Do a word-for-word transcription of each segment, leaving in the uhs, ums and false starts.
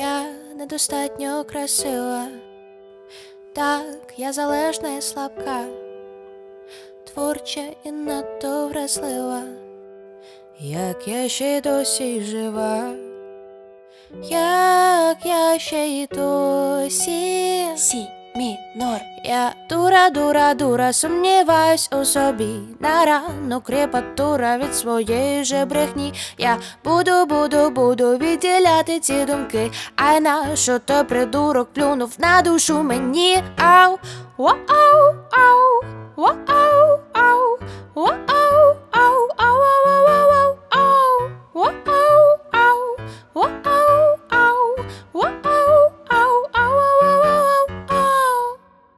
Я недостатньо красива, так, я залежна і слабка, творча і надто вразлива. Як я ще й досі жива, як я ще й досі. Сі, мінор. Я дура, дура, дура, сумніваюсь у собі. На ранок крепатура від своєї же брехні. Я буду, буду, буду відділяти ці думки. А нащо то придурок плюнув на душу мені? Ау, вау, ау, вау, ау, ау, вау, ау, ау, ау, ау, ау, вау, ау, ау, вау, ау, ау, вау, ау, ау, ау, ау.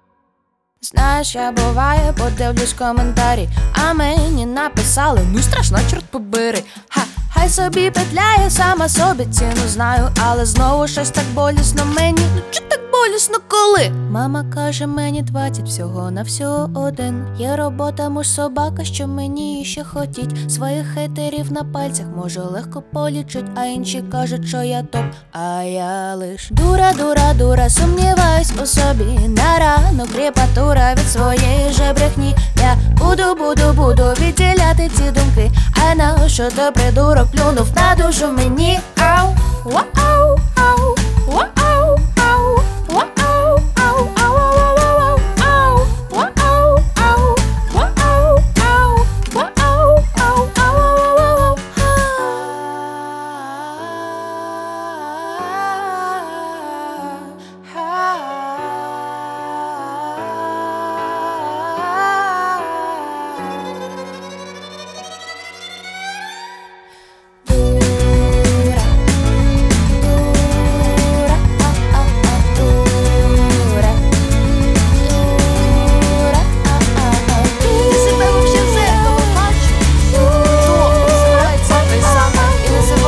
Знаєш, я буває, подивлюсь коментарі, а мені написали, ну страшно, чорт побери. Ха, хай собі петляє, сама собі ціну знаю, але знову щось так болісно мені. Ну чи так болісно коли? Мама каже, мені двадцять, всього на всього один. Є робота, муж, собака, що мені ще хотіть. Своїх хейтерів на пальцях можу легко полічить, а інші кажуть, що я топ, а я лиш дура, дура, дура, сумніваюсь у собі. На ранок крепатура від своєї же брехні. Я буду, буду, буду відділяти ці думки. А нащо то придурок плюнув на душу мені? Ау, вау, ау, ау, вау, ау, ау, вау, ау, ау, ау, ау, ау, вау, ау, ау, вау, ау, ау, вау, ау, ау, ау, ау,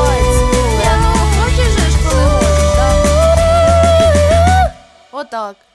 Отак.